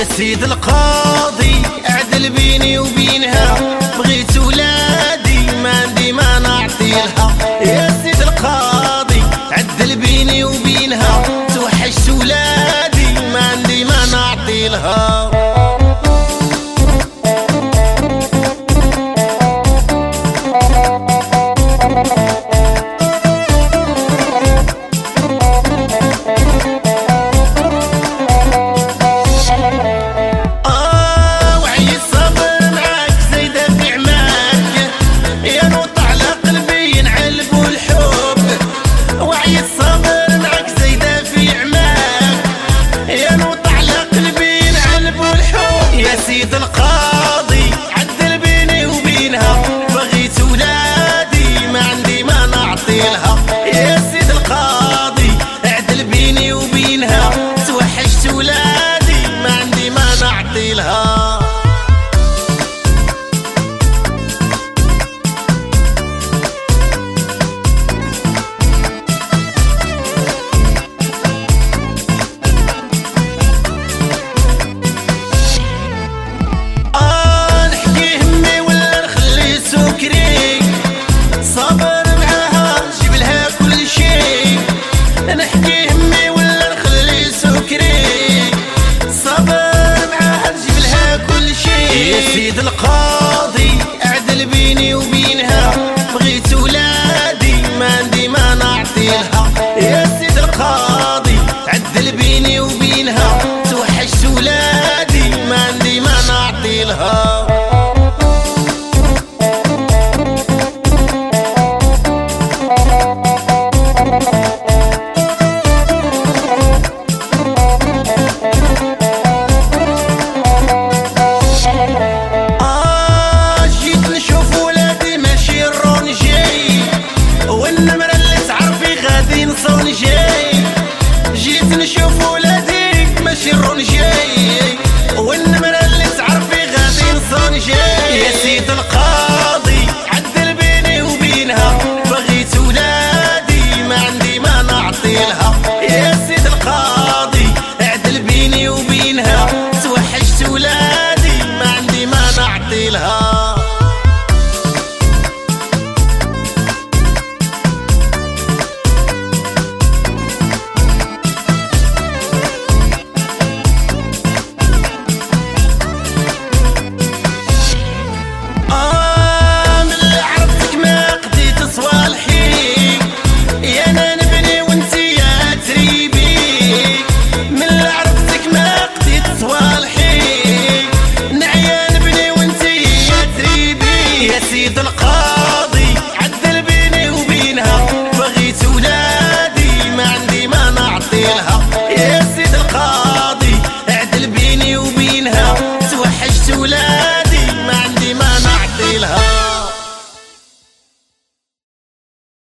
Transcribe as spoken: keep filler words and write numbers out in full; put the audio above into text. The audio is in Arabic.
يا سيد القاضي اعدل بيني وبينها، بغيت ولادي ما عندي ما نعطي لها. يا سيد القاضي عدل بيني وبينها، توحشت ولادي ما عندي ما نعطي لها. سيد القاضي عدل بيني وبينها، بغيت ولادي ما عندي ما نعطي لها. يا سيد القاضي عدل بيني وبينها، توحشت ولادي ما عندي ما نعطي لها. يا سيد القاضي اعدل بيني وبينها، بغيت ولادي ما عندي ما نعطي لها. يا سيد القاضي عدل بيني وبينها، توحشت ولادي ما عندي ما نعطي لها. جيت نشوف ولادي ماشي الرون جاي، والنمرة اللي تعرفي غادي نصون جاي. يا سيد القاضي عدل بيني وبينها، بغيت ولادي ما عندي ما نعطي لها. يا سيد القاضي عدل بيني وبينها، توحشت ولادي ما عندي ما نعطي لها. سيد القاضي